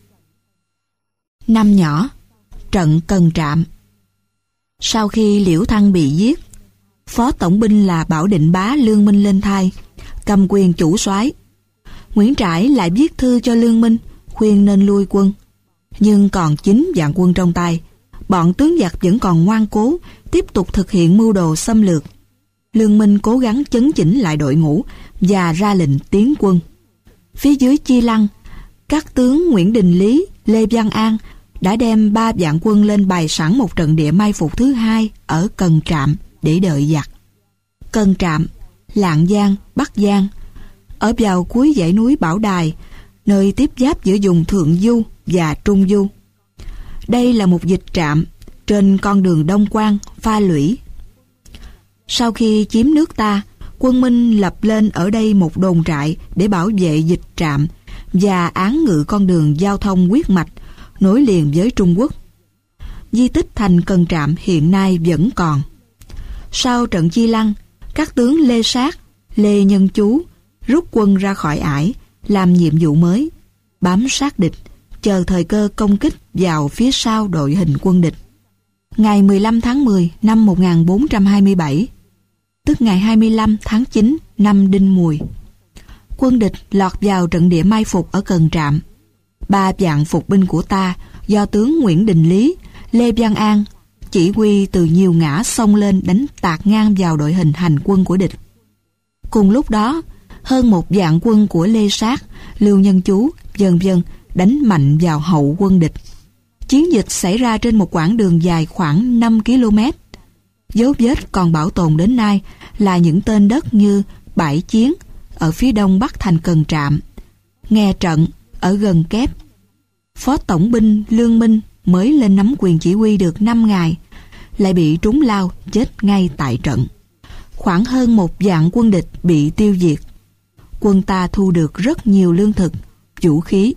Năm nhỏ. Trận Cần Trạm. Sau khi Liễu Thăng bị giết, Phó tổng binh là Bảo Định Bá Lương Minh lên thai, cầm quyền chủ soái. Nguyễn Trãi lại viết thư cho Lương Minh khuyên nên lui quân, nhưng còn 9 vạn quân trong tay, bọn tướng giặc vẫn còn ngoan cố tiếp tục thực hiện mưu đồ xâm lược. Lương Minh cố gắng chấn chỉnh lại đội ngũ và ra lệnh tiến quân. Phía dưới Chi Lăng, các tướng Nguyễn Đình Lý, Lê Văn An đã đem 3 vạn quân lên bày sẵn một trận địa mai phục thứ hai ở Cần Trạm để đợi giặc. Cần Trạm, Lạng Giang, Bắc Giang, ở vào cuối dãy núi Bảo Đài, nơi tiếp giáp giữa vùng Thượng Du và Trung Du. Đây là một dịch trạm trên con đường Đông Quan, Pha Lũy. Sau khi chiếm nước ta, quân Minh lập lên ở đây một đồn trại để bảo vệ dịch trạm và án ngự con đường giao thông huyết mạch nối liền với Trung Quốc. Di tích thành Cần Trạm hiện nay vẫn còn. Sau trận Chi Lăng, các tướng Lê Sát, Lê Nhân Chú rút quân ra khỏi ải, làm nhiệm vụ mới, bám sát địch, chờ thời cơ công kích vào phía sau đội hình quân địch. Ngày 15 tháng 10 năm 1427, tức ngày 25 tháng 9 năm Đinh Mùi, quân địch lọt vào trận địa mai phục ở Cần Trạm. 3 vạn phục binh của ta do tướng Nguyễn Đình Lý, Lê Văn An chỉ huy từ nhiều ngã xông lên đánh tạt ngang vào đội hình hành quân của địch. Cùng lúc đó, hơn 1 vạn quân của Lê Sát, Lưu Nhân Chú, vân vân đánh mạnh vào hậu quân địch. Chiến dịch xảy ra trên một quãng đường dài khoảng 5 km. Dấu vết còn bảo tồn đến nay là những tên đất như Bãi Chiến ở phía đông bắc thành Cần Trạm, Nghe Trận ở gần Kép. Phó tổng binh Lương Minh mới lên nắm quyền chỉ huy được 5 ngày, lại bị trúng lao chết ngay tại trận. Khoảng hơn 1 vạn quân địch bị tiêu diệt. Quân ta thu được rất nhiều lương thực, vũ khí.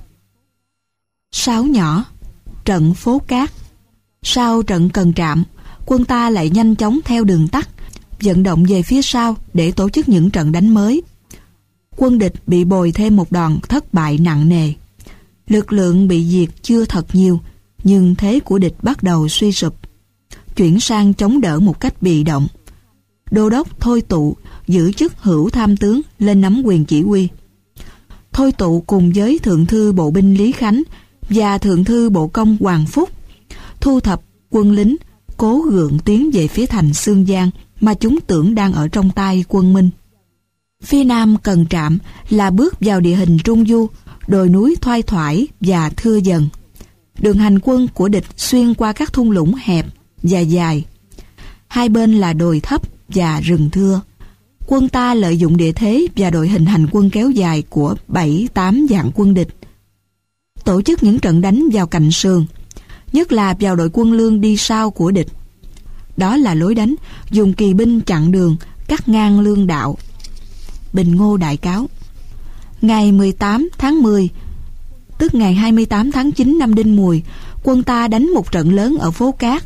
Sáo nhỏ, trận Phố Cát. Sau trận Cần Trạm, quân ta lại nhanh chóng theo đường tắt, vận động về phía sau để tổ chức những trận đánh mới. Quân địch bị bồi thêm một đòn thất bại nặng nề. Lực lượng bị diệt chưa thật nhiều, nhưng thế của địch bắt đầu suy sụp, chuyển sang chống đỡ một cách bị động. Đô đốc Thôi Tụ giữ chức hữu tham tướng lên nắm quyền chỉ huy. Thôi Tụ cùng với thượng thư bộ binh Lý Khánh và thượng thư bộ công Hoàng Phúc thu thập quân lính, cố gượng tiến về phía thành Xương Giang mà chúng tưởng đang ở trong tay quân Minh. Phía nam Cần Trạm là bước vào địa hình Trung Du, đồi núi thoai thoải và thưa dần. Đường hành quân của địch xuyên qua các thung lũng hẹp và dài. Hai bên là đồi thấp và rừng thưa. Quân ta lợi dụng địa thế và đội hình hành quân kéo dài của 7-8 vạn quân địch, tổ chức những trận đánh vào cạnh sườn, nhất là vào đội quân lương đi sau của địch. Đó là lối đánh dùng kỳ binh chặn đường, cắt ngang lương đạo. Bình Ngô Đại Cáo. Ngày 18 tháng 10, tức ngày 28 tháng 9 năm Đinh Mùi, quân ta đánh một trận lớn ở phố Cát,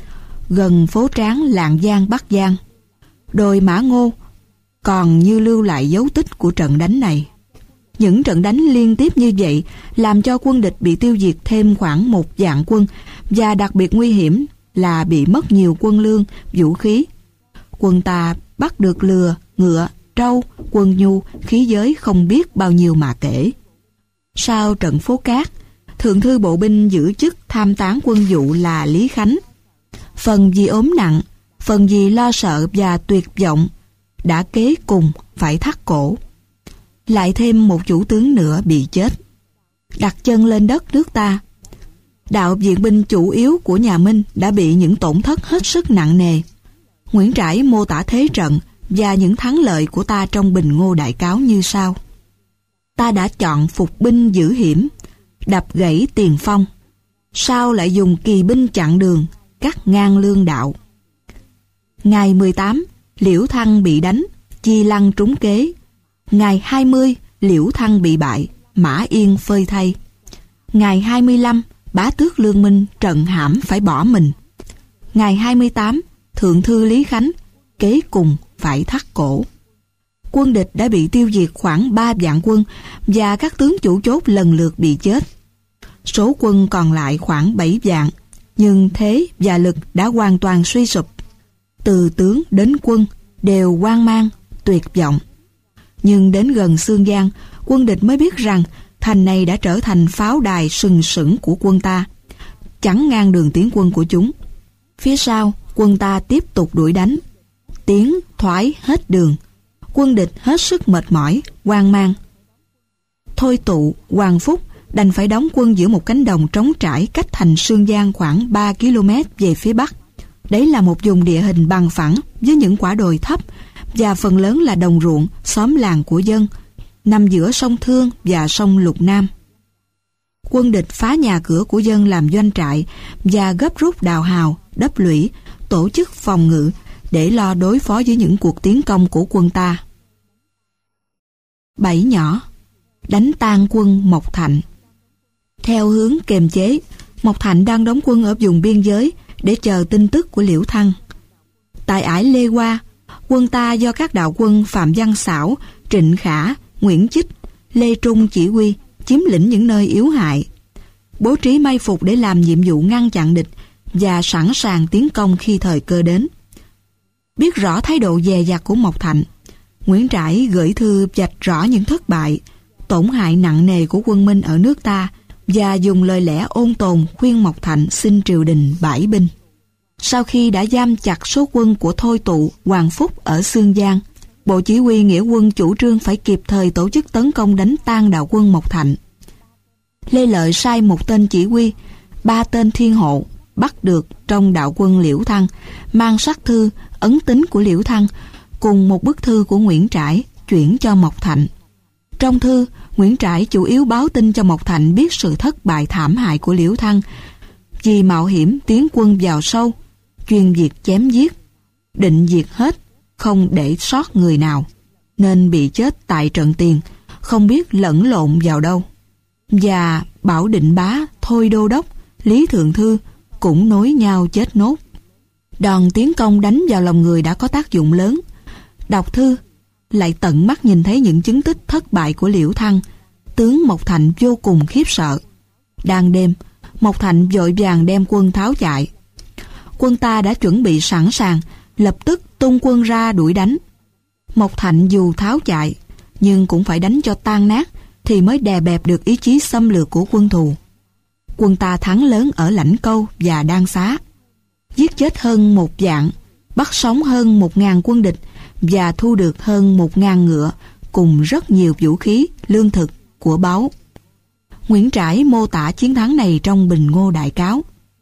gần phố Tráng, Lạng Giang, Bắc Giang. Đồi Mã Ngô còn như lưu lại dấu tích của trận đánh này. Những trận đánh liên tiếp như vậy làm cho quân địch bị tiêu diệt thêm khoảng 1 vạn quân, và đặc biệt nguy hiểm là bị mất nhiều quân lương, vũ khí. Quân ta bắt được lừa, ngựa, trâu, quân nhu, khí giới không biết bao nhiêu mà kể. Sau trận phố Cát, thượng thư bộ binh giữ chức tham tán quân vụ là Lý Khánh, phần vì ốm nặng, phần vì lo sợ và tuyệt vọng, đã kế cùng phải thắt cổ. Lại thêm một chủ tướng nữa bị chết. Đặt chân lên đất nước ta, đạo viện binh chủ yếu của nhà Minh đã bị những tổn thất hết sức nặng nề. Nguyễn Trãi mô tả thế trận và những thắng lợi của ta trong Bình Ngô Đại Cáo như sau. Ta đã chọn phục binh giữ hiểm, đập gãy tiền phong, sau lại dùng kỳ binh chặn đường, cắt ngang lương đạo. Ngày 18, Liễu Thăng bị đánh, Chi Lăng trúng kế. Ngày 20, Liễu Thăng bị bại, Mã Yên phơi thay. Ngày 25, Bá Tước Lương Minh trận hãm phải bỏ mình. Ngày 28, thượng thư Lý Khánh kế cùng phải thắt cổ. Quân địch đã bị tiêu diệt khoảng 3 vạn quân, và các tướng chủ chốt lần lượt bị chết. Số quân còn lại khoảng 7 vạn, nhưng thế và lực đã hoàn toàn suy sụp. Từ tướng đến quân đều hoang mang, tuyệt vọng. Nhưng đến gần Xương Giang, quân địch mới biết rằng thành này đã trở thành pháo đài sừng sững của quân ta, chắn ngang đường tiến quân của chúng. Phía sau, quân ta tiếp tục đuổi đánh. Tiến thoái hết đường. Quân địch hết sức mệt mỏi, hoang mang. Thôi Tụ, Hoàng Phúc đành phải đóng quân giữa một cánh đồng trống trải cách thành Xương Giang khoảng 3 km về phía bắc. Đấy là một vùng địa hình bằng phẳng với những quả đồi thấp và phần lớn là đồng ruộng, xóm làng của dân, nằm giữa sông Thương và sông Lục Nam. Quân địch phá nhà cửa của dân làm doanh trại và gấp rút đào hào, đắp lũy, tổ chức phòng ngự để lo đối phó với những cuộc tiến công của quân ta. 7 nhỏ, đánh tan quân Mộc Thạnh. Theo hướng kềm chế, Mộc Thạnh đang đóng quân ở vùng biên giới để chờ tin tức của Liễu Thăng. Tại ải Lê Hoa, quân ta do các đạo quân Phạm Văn Xảo, Trịnh Khả, Nguyễn Chích, Lê Trung chỉ huy, chiếm lĩnh những nơi yếu hại, bố trí mai phục để làm nhiệm vụ ngăn chặn địch và sẵn sàng tiến công khi thời cơ đến. Biết rõ thái độ dè dặt của Mộc Thạnh, Nguyễn Trãi gửi thư vạch rõ những thất bại, tổn hại nặng nề của quân Minh ở nước ta và dùng lời lẽ ôn tồn khuyên Mộc Thạnh xin triều đình bãi binh. Sau khi đã giam chặt số quân của Thôi Tụ, Hoàng Phúc ở Xương Giang, Bộ Chỉ huy Nghĩa quân chủ trương phải kịp thời tổ chức tấn công đánh tan đạo quân Mộc Thạnh. Lê Lợi sai một tên chỉ huy, 3 tên thiên hộ bắt được trong đạo quân Liễu Thăng, mang sắc thư, ấn tín của Liễu Thăng cùng một bức thư của Nguyễn Trãi chuyển cho Mộc Thạnh. Trong thư, Nguyễn Trãi chủ yếu báo tin cho Mộc Thạnh biết sự thất bại thảm hại của Liễu Thăng vì mạo hiểm tiến quân vào sâu, chuyên việc chém giết, định diệt hết, không để sót người nào, nên bị chết tại trận tiền, không biết lẫn lộn vào đâu. Và Bảo Định Bá, Thôi Đô Đốc, Lý Thượng Thư cũng nối nhau chết nốt. Đòn tiến công đánh vào lòng người đã có tác dụng lớn. Đọc thư, lại tận mắt nhìn thấy những chứng tích thất bại của Liễu Thăng, tướng Mộc Thạnh vô cùng khiếp sợ. Đang đêm, Mộc Thạnh vội vàng đem quân tháo chạy. Quân ta đã chuẩn bị sẵn sàng, lập tức tung quân ra đuổi đánh. Mộc Thạnh dù tháo chạy, nhưng cũng phải đánh cho tan nát thì mới đè bẹp được ý chí xâm lược của quân thù. Quân ta thắng lớn ở Lãnh Câu và Đan Xá, giết chết hơn 1 vạn, bắt sống hơn 1000 quân địch và thu được hơn 1000 ngựa cùng rất nhiều vũ khí, lương thực, của báu. Nguyễn Trãi mô tả chiến thắng này trong Bình Ngô Đại Cáo.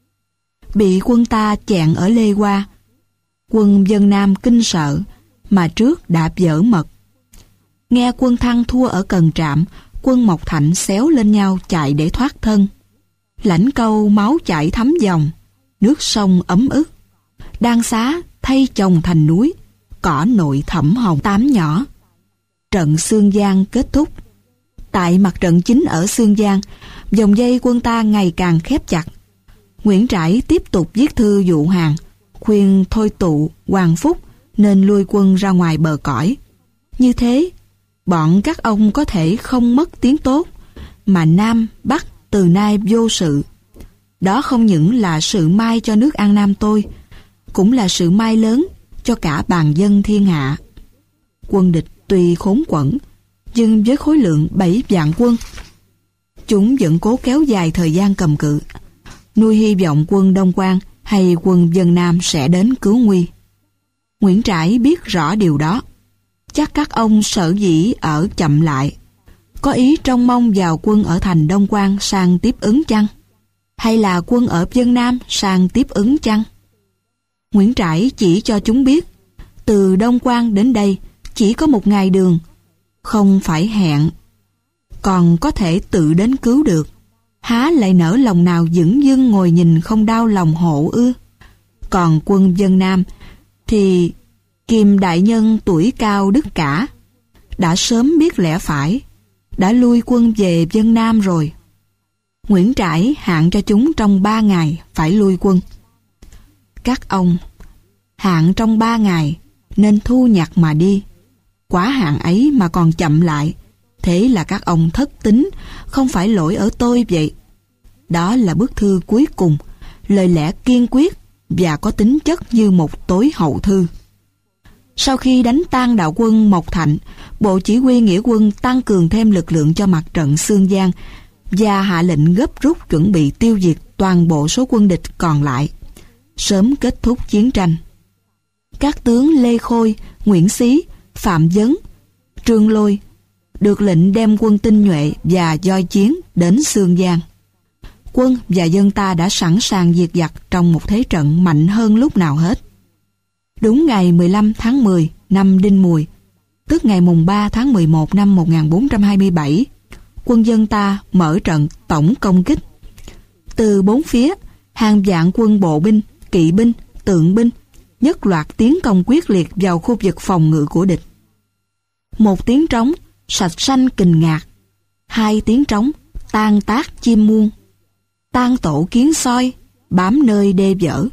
Bị quân ta chẹn ở Lê Hoa, quân Vân Nam kinh sợ mà trước đã vỡ mật. Nghe quân Thăng thua ở Cần Trạm, quân Mộc Thạnh xéo lên nhau chạy để thoát thân. Lãnh Câu máu chảy thấm dòng, nước sông ấm ức. Đan Xá thay chồng thành núi, cỏ nội thẫm hồng. 8 nhỏ. Trận Xương Giang kết thúc. Tại mặt trận chính ở Xương Giang, vòng dây quân ta ngày càng khép chặt. Nguyễn Trãi tiếp tục viết thư dụ hàng, khuyên Thôi Tụ, Hoàng Phúc nên lui quân ra ngoài bờ cõi. Như thế, bọn các ông có thể không mất tiếng tốt, mà Nam, Bắc từ nay vô sự. Đó không những là sự mai cho nước An Nam tôi, cũng là sự mai lớn cho cả bàn dân thiên hạ. Quân địch tuy khốn quẫn, nhưng với khối lượng 7 vạn quân, chúng vẫn cố kéo dài thời gian cầm cự, nuôi hy vọng quân Đông Quang hay quân Vân Nam sẽ đến cứu nguy. Nguyễn Trãi biết rõ điều đó. Chắc các ông sở dĩ ở chậm lại, có ý trông mong vào quân ở thành Đông Quang sang tiếp ứng chăng? Hay là quân ở Vân Nam sang tiếp ứng chăng? Nguyễn Trãi chỉ cho chúng biết, từ Đông Quang đến đây chỉ có 1 ngày đường, không phải hẹn, còn có thể tự đến cứu được. Há lại nỡ lòng nào dửng dưng ngồi nhìn không đau lòng hộ ư? Còn quân Vân Nam thì Kim đại nhân tuổi cao đức cả, đã sớm biết lẽ phải, đã lui quân về Vân Nam rồi. Nguyễn Trãi hạn cho chúng trong 3 ngày phải lui quân. Các ông hạn trong 3 ngày nên thu nhặt mà đi. Quá hạn ấy mà còn chậm lại, thế là các ông thất tính, không phải lỗi ở tôi vậy. Đó là bức thư cuối cùng, lời lẽ kiên quyết và có tính chất như một tối hậu thư. Sau khi đánh tan đạo quân Mộc Thạnh, Bộ Chỉ huy Nghĩa quân tăng cường thêm lực lượng cho mặt trận Xương Giang và hạ lệnh gấp rút chuẩn bị tiêu diệt toàn bộ số quân địch còn lại, sớm kết thúc chiến tranh. Các tướng Lê Khôi, Nguyễn Xí, Phạm Dấn, Trương Lôi được lệnh đem quân tinh nhuệ và voi chiến đến Xương Giang. Quân và dân ta đã sẵn sàng diệt giặc trong một thế trận mạnh hơn lúc nào hết. Đúng ngày 15 tháng 10 năm Đinh Mùi, tức ngày mùng 3 tháng 11 năm 1427, quân dân ta mở trận tổng công kích. Từ bốn phía, hàng vạn quân bộ binh, kỵ binh, tượng binh nhất loạt tiến công quyết liệt vào khu vực phòng ngự của địch. Một tiếng trống sạch xanh kình ngạc, hai tiếng trống tan tác chim muông, tan tổ kiến soi bám nơi đê vỡ.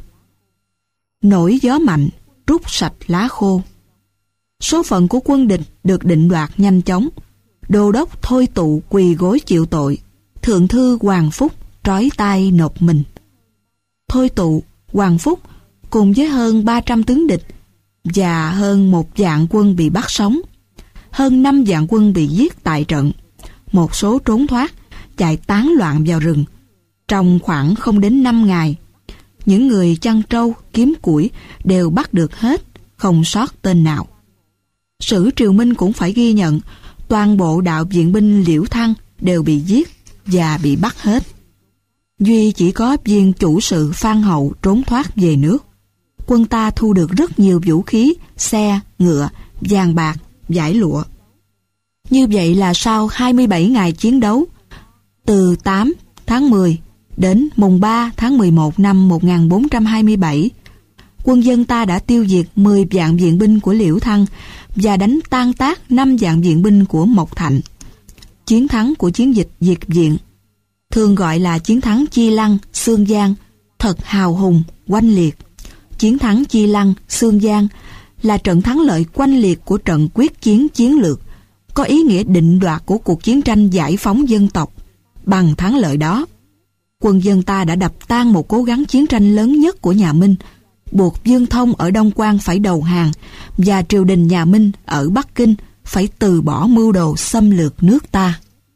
Nổi gió mạnh rút sạch lá khô. Số phận của quân địch được định đoạt nhanh chóng. Đô đốc Thôi Tụ quỳ gối chịu tội, thượng thư Hoàng Phúc trói tay nộp mình. Thôi Tụ, Hoàng Phúc cùng với hơn 300 tướng địch và hơn 1 vạn quân bị bắt sống, hơn 5 vạn quân bị giết tại trận, một số trốn thoát chạy tán loạn vào rừng. Trong khoảng không đến 5 ngày, những người chăn trâu kiếm củi đều bắt được hết, không sót tên nào. Sử Triều Minh cũng phải ghi nhận toàn bộ đạo viện binh Liễu Thăng đều bị giết và bị bắt hết. Duy chỉ có viên chủ sự Phan Hậu trốn thoát về nước. Quân ta thu được rất nhiều vũ khí, xe, ngựa, vàng bạc, vải lụa. Như vậy là sau 27 ngày chiến đấu, từ 8 tháng 10 đến mùng 3 tháng 11 năm 1427, quân dân ta đã tiêu diệt 10 vạn viện binh của Liễu Thăng và đánh tan tác 5 vạn viện binh của Mộc Thạnh. Chiến thắng của chiến dịch diệt viện, thường gọi là chiến thắng Chi Lăng, Xương Giang, thật hào hùng, oanh liệt. Chiến thắng Chi Lăng, Xương Giang là trận thắng lợi oanh liệt của trận quyết chiến chiến lược, có ý nghĩa định đoạt của cuộc chiến tranh giải phóng dân tộc. Bằng thắng lợi đó, quân dân ta đã đập tan một cố gắng chiến tranh lớn nhất của nhà Minh, buộc Dương Thông ở Đông Quan phải đầu hàng và triều đình nhà Minh ở Bắc Kinh phải từ bỏ mưu đồ xâm lược nước ta.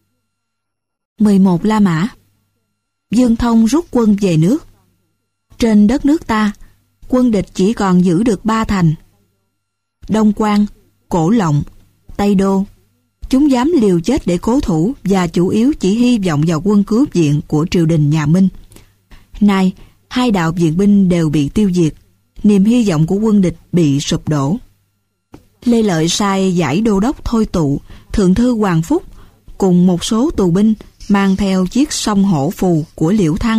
11 La Mã. Dương Thông rút quân về nước. Trên đất nước ta, quân địch chỉ còn giữ được 3 thành: Đông Quan, Cổ Lộng, Tây Đô. Chúng dám liều chết để cố thủ và chủ yếu chỉ hy vọng vào quân cứu viện của triều đình nhà Minh. Nay, hai đạo viện binh đều bị tiêu diệt, niềm hy vọng của quân địch bị sụp đổ. Lê Lợi sai giải đô đốc Thôi Tụ, thượng thư Hoàng Phúc cùng một số tù binh mang theo chiếc song hổ phù của Liễu Thăng,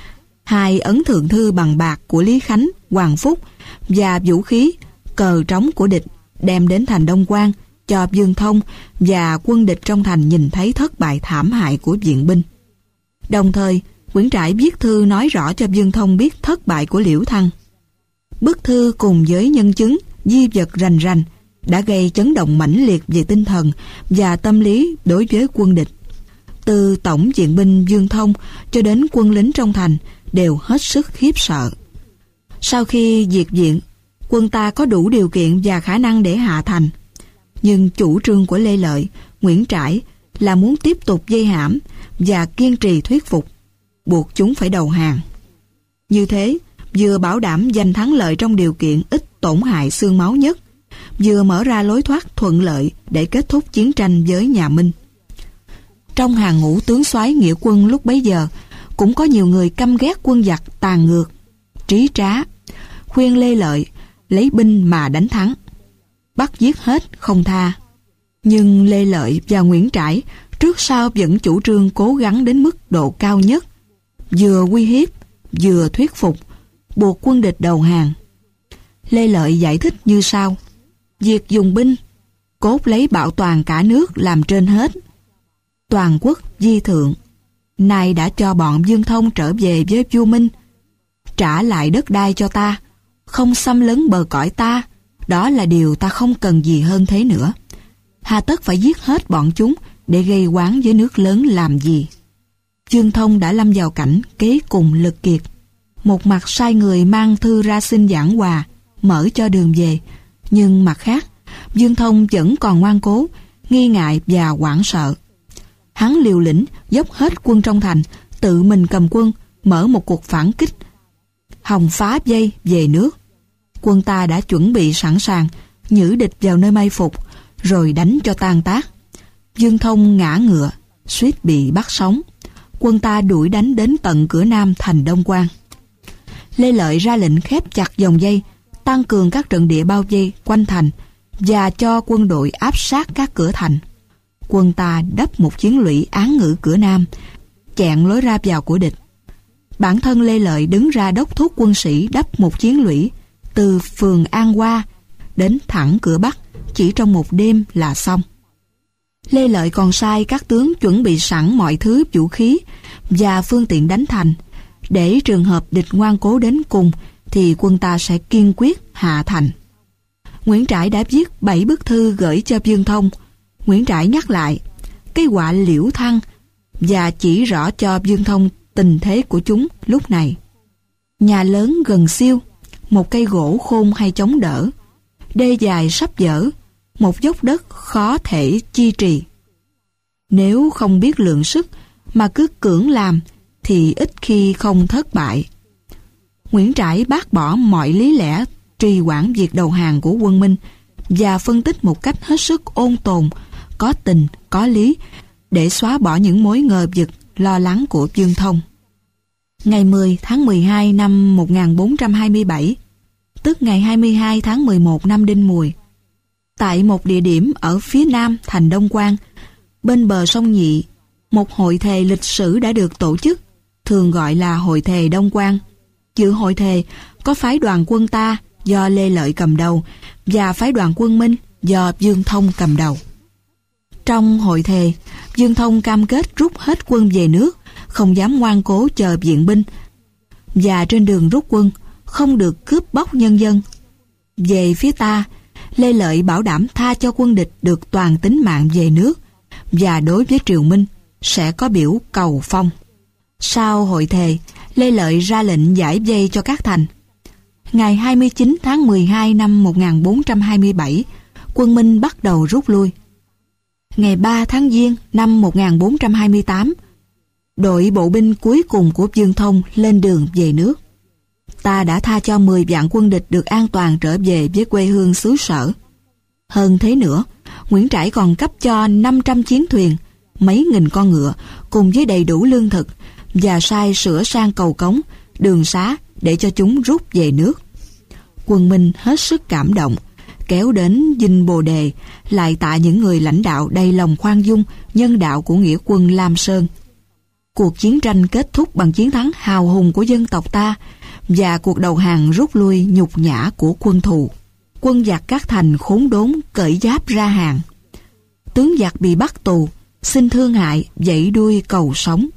2 ấn thượng thư bằng bạc của Lý Khánh, Hoàng Phúc và vũ khí, cờ trống của địch đem đến thành Đông Quan cho Dương Thông và quân địch trong thành nhìn thấy thất bại thảm hại của viện binh. Đồng thời, Nguyễn Trãi viết thư nói rõ cho Dương Thông biết thất bại của Liễu Thăng. Bức thư cùng với nhân chứng, di vật rành rành đã gây chấn động mãnh liệt về tinh thần và tâm lý đối với quân địch. Từ tổng viện binh Dương Thông cho đến quân lính trong thành đều hết sức khiếp sợ. Sau khi diệt viện, quân ta có đủ điều kiện và khả năng để hạ thành. Nhưng chủ trương của Lê Lợi, Nguyễn Trãi là muốn tiếp tục vây hãm và kiên trì thuyết phục, buộc chúng phải đầu hàng. Như thế, vừa bảo đảm giành thắng lợi trong điều kiện ít tổn hại xương máu nhất, vừa mở ra lối thoát thuận lợi để kết thúc chiến tranh với nhà Minh. Trong hàng ngũ tướng soái nghĩa quân lúc bấy giờ, cũng có nhiều người căm ghét quân giặc tàn ngược, trí trá, khuyên Lê Lợi lấy binh mà đánh thắng, bắt giết hết không tha. Nhưng Lê Lợi và Nguyễn Trãi trước sau vẫn chủ trương cố gắng đến mức độ cao nhất, vừa uy hiếp, vừa thuyết phục, buộc quân địch đầu hàng. Lê Lợi giải thích như sau: việc dùng binh, cốt lấy bảo toàn cả nước làm trên hết. Toàn quốc di thượng, nay đã cho bọn Dương Thông trở về với vua Minh, trả lại đất đai cho ta, không xâm lấn bờ cõi ta, đó là điều ta không cần gì hơn thế nữa. Hà tất phải giết hết bọn chúng để gây oán với nước lớn làm gì? Dương Thông đã lâm vào cảnh kế cùng lực kiệt. Một mặt sai người mang thư ra xin giảng hòa, mở cho đường về, Nhưng mặt khác, Dương Thông vẫn còn ngoan cố, nghi ngại và hoảng sợ. Hắn liều lĩnh dốc hết quân trong thành, tự mình cầm quân, mở một cuộc phản kích, hòng phá vây về nước. Quân ta đã chuẩn bị sẵn sàng, nhử địch vào nơi mai phục, rồi đánh cho tan tác. Dương Thông ngã ngựa, suýt bị bắt sống. Quân ta đuổi đánh đến tận cửa nam thành Đông Quan. Lê Lợi ra lệnh khép chặt vòng dây, tăng cường các trận địa bao vây quanh thành và cho quân đội áp sát các cửa thành. Quân ta đắp một chiến lũy án ngữ cửa nam, chặn lối ra vào của địch. Bản thân Lê Lợi đứng ra đốc thúc quân sĩ đắp một chiến lũy từ phường An Hoa đến thẳng cửa Bắc, chỉ trong một đêm là xong. Lê Lợi còn sai các tướng chuẩn bị sẵn mọi thứ vũ khí và phương tiện đánh thành, để trường hợp địch ngoan cố đến cùng thì quân ta sẽ kiên quyết hạ thành. Nguyễn Trãi đã viết 7 bức thư gửi cho Dương Thông. Nguyễn Trãi nhắc lại cái họa Liễu Thăng và chỉ rõ cho Dương Thông tình thế của chúng lúc này. Nhà lớn gần xiêu, một cây gỗ khôn hay chống đỡ, đê dài sắp dở, một dốc đất khó thể chi trì. Nếu không biết lượng sức mà cứ cưỡng làm thì ít khi không thất bại. Nguyễn Trãi bác bỏ mọi lý lẽ trì hoãn việc đầu hàng của quân Minh và phân tích một cách hết sức ôn tồn, có tình, có lý, để xóa bỏ những mối ngờ vực, lo lắng của Dương Thông. Ngày 10 tháng 12 năm 1427, tức ngày 22 tháng 11 năm Đinh Mùi, tại một địa điểm ở phía nam thành Đông Quan, bên bờ sông Nhị, một hội thề lịch sử đã được tổ chức, thường gọi là hội thề Đông Quan. Dự hội thề có phái đoàn quân ta do Lê Lợi cầm đầu và phái đoàn quân Minh do Dương Thông cầm đầu. Trong hội thề, Dương Thông cam kết rút hết quân về nước, không dám ngoan cố chờ viện binh, và trên đường rút quân không được cướp bóc nhân dân. Về phía ta, Lê Lợi bảo đảm tha cho quân địch được toàn tính mạng về nước, và đối với Triều Minh sẽ có biểu cầu phong. Sau hội thề, Lê Lợi ra lệnh giải vây cho các thành. Ngày 29 tháng 12 năm 1427, quân Minh bắt đầu rút lui. Ngày 3 tháng Giêng năm 1428, đội bộ binh cuối cùng của Dương Thông lên đường về nước. Ta đã tha cho 10 vạn quân địch được an toàn trở về với quê hương xứ sở. Hơn thế nữa, Nguyễn Trãi còn cấp cho 500 chiến thuyền, mấy nghìn con ngựa cùng với đầy đủ lương thực, và sai sửa sang cầu cống, đường xá để cho chúng rút về nước. Quân Minh hết sức cảm động, kéo đến dinh Bồ Đề, lại tạ những người lãnh đạo đầy lòng khoan dung, nhân đạo của nghĩa quân Lam Sơn. Cuộc chiến tranh kết thúc bằng chiến thắng hào hùng của dân tộc ta và cuộc đầu hàng rút lui nhục nhã của quân thù. Quân giặc các thành khốn đốn cởi giáp ra hàng. Tướng giặc bị bắt tù, xin thương hại, dãy đuôi cầu sống.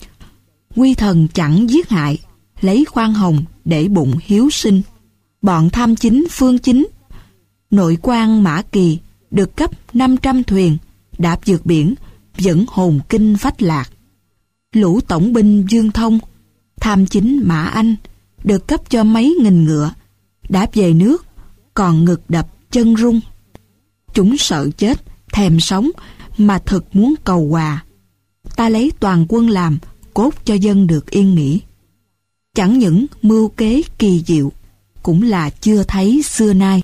Quy thần chẳng giết hại, lấy khoan hồng để bụng hiếu sinh. Bọn tham chính phương chính, nội quan Mã Kỳ được cấp 500 thuyền, đạp vượt biển, dẫn hồn kinh phách lạc. Lũ tổng binh Dương Thông, tham chính Mã Anh được cấp cho mấy nghìn ngựa, đáp về nước, còn ngực đập chân rung. Chúng sợ chết, thèm sống, mà thực muốn cầu hòa. Ta lấy toàn quân làm, cốt cho dân được yên nghỉ. Chẳng những mưu kế kỳ diệu, cũng là chưa thấy xưa nay.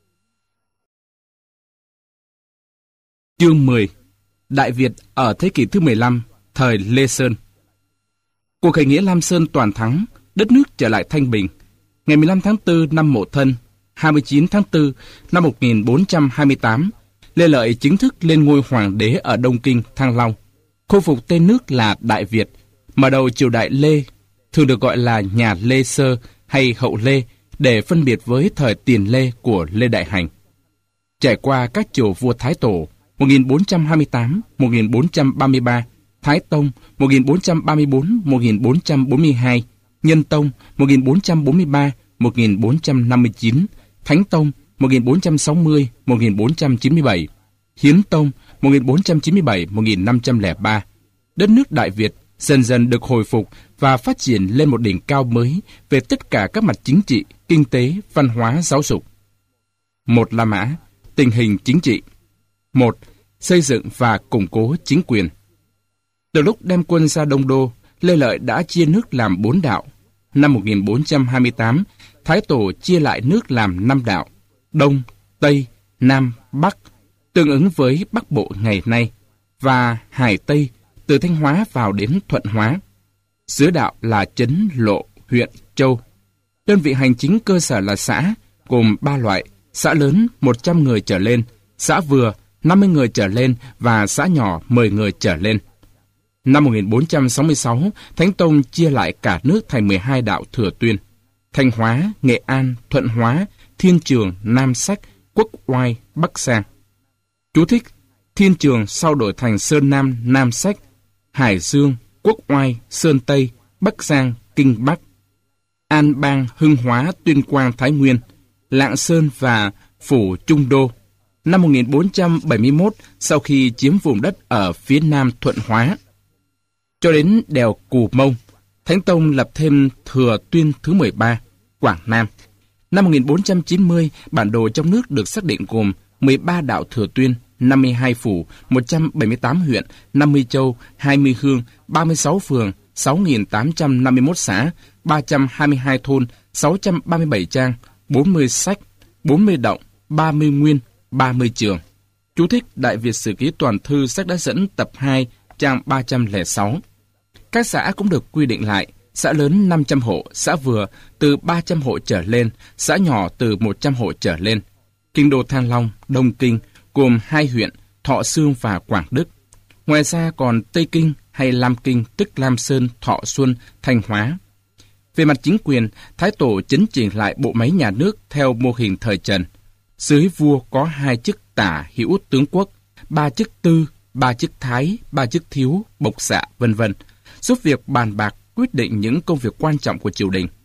Chương 10. Đại Việt ở thế kỷ thứ 15, thời Lê Sơn. Cuộc khởi nghĩa Lam Sơn toàn thắng, đất nước trở lại thanh bình. Ngày 15 tháng 4 năm Mậu Thân, 29 tháng 4 năm 1428, Lê Lợi chính thức lên ngôi hoàng đế ở Đông Kinh, Thăng Long, khôi phục tên nước là Đại Việt, mở đầu triều đại Lê, thường được gọi là nhà Lê Sơ hay Hậu Lê, để phân biệt với thời Tiền Lê của Lê Đại Hành. Trải qua các triều vua Thái Tổ 1428-1433, Thái Tông 1434-1442, Nhân Tông 1443-1459, Thánh Tông 1460-1497, Hiến Tông 1497-1503, đất nước Đại Việt dần dần được hồi phục và phát triển lên một đỉnh cao mới về tất cả các mặt chính trị, kinh tế, văn hóa, giáo dục. Một La Mã, tình hình chính trị. 1. Xây dựng và củng cố chính quyền. Từ lúc đem quân ra Đông Đô, Lê Lợi đã chia nước làm 4 đạo. Năm 1428, Thái Tổ chia lại nước làm 5 đạo: Đông, Tây, Nam, Bắc, tương ứng với Bắc Bộ ngày nay, và Hải Tây, từ Thanh Hóa vào đến Thuận Hóa. Dưới đạo là trấn, lộ, huyện, châu. Đơn vị hành chính cơ sở là xã, gồm 3 loại: xã lớn 100 người trở lên, xã vừa 50 người trở lên và xã nhỏ 10 người trở lên. Năm 1466, Thánh Tông chia lại cả nước thành 12 đạo thừa tuyên: Thanh Hóa, Nghệ An, Thuận Hóa, Thiên Trường, Nam Sách, Quốc Oai, Bắc Sang. Chú thích: Thiên Trường sau đổi thành Sơn Nam, Nam Sách; Hải Dương, Quốc Oai, Sơn Tây, Bắc Giang, Kinh Bắc; An Bang, Hưng Hóa, Tuyên Quang, Thái Nguyên; Lạng Sơn và Phủ Trung Đô. Năm 1471, sau khi chiếm vùng đất ở phía nam Thuận Hóa cho đến đèo Cù Mông, Thánh Tông lập thêm Thừa Tuyên thứ 13, Quảng Nam. Năm 1490, bản đồ trong nước được xác định gồm 13 đạo Thừa Tuyên, 52 phủ, 178 huyện, 50 châu, 20 hương, 36 phường, 6.851 xã, 322 thôn, 637 trang, 40 sách, 40 động, 30 nguyên, 30 trường. Chú thích: Đại Việt Sử Ký Toàn Thư, sách đã dẫn, tập 2, trang 306. Các xã cũng được quy định lại: xã lớn 500 hộ, xã vừa từ 300 hộ trở lên, xã nhỏ từ 100 hộ trở lên. Kinh đô Thăng Long, Đông Kinh, gồm 2 huyện, Thọ Xương và Quảng Đức. Ngoài ra còn Tây Kinh hay Lam Kinh, tức Lam Sơn, Thọ Xuân, Thanh Hóa. Về mặt chính quyền, Thái Tổ chấn chỉnh lại bộ máy nhà nước theo mô hình thời Trần. Dưới vua có 2 chức tả hữu tướng quốc, 3 chức tư, 3 chức thái, 3 chức thiếu, bộc xạ, vân vân, giúp việc bàn bạc quyết định những công việc quan trọng của triều đình.